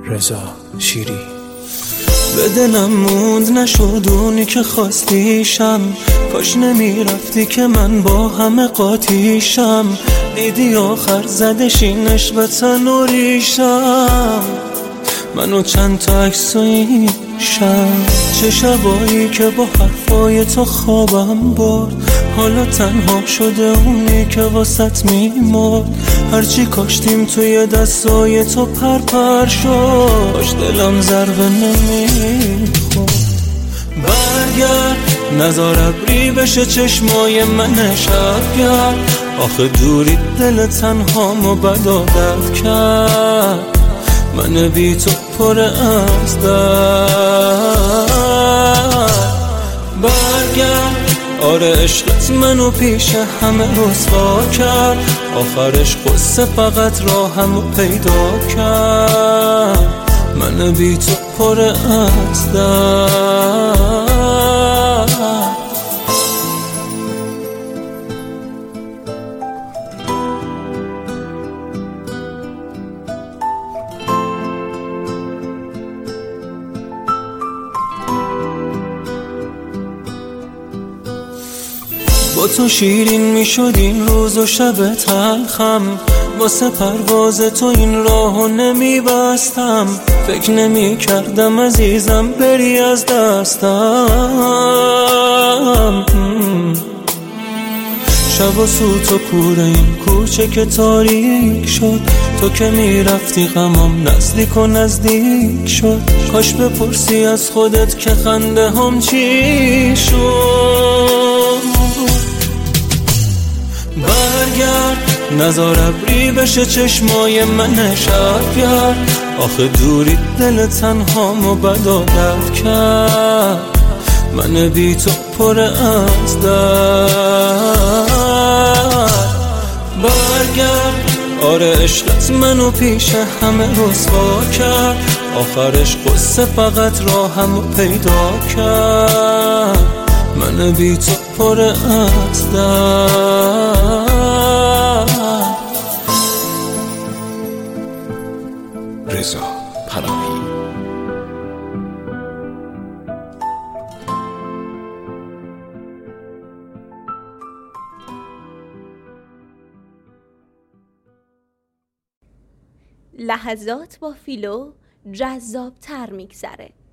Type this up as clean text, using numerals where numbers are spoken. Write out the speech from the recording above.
رضا شیری. به دلم موند نشد اونی که خواستیشم، کاش نمیرفتی که من با همه قاطیشم. دیدی آخر زدش این عشق به تن و ریشم، منو چند تا عکساییشم. چه شبایی که با حرفای تو خوابم برد، حالا تنها شده اونی که واسط میمرد. هرچی کاشتیم توی دستای تو پر شد، کاش دلم ضربه نمیخورد. برگرد نزار ابری بشه چشمای من شبگرد، آخه دوری دل تنهامو بد عادت کرد. من بی تو پر از درد. برگرد آره عشقت منو پیش همه رسوا کرد، آخرش قصه فقط راهمو پیدا کرد. من بی تو پر از درد. با تو شیرین میشد این روز و شب تلخم، واسه پرواز تو این راهو نمیبستم. فکر نمی کردم عزیزم بری از دستم. شب و سوت و کوره این کوچه که تاریک شد، تو که میرفتی غمام نزدیک و نزدیک شد. کاش بپرسی از خودت که خنده هم چی شد. برگرد نزار ابری بشه چشمای من شبگرد، آخه دوری دل تنهامو بد عادت کرد. من بی تو پر از درد. برگرد آره عشقت منو پیش همه رسوا کرد، آخرش قصه فقط راهمو پیدا کرد. من بی تو پر از درد. رضا پناهی. لحظات با فیلو جذاب تر میگذره.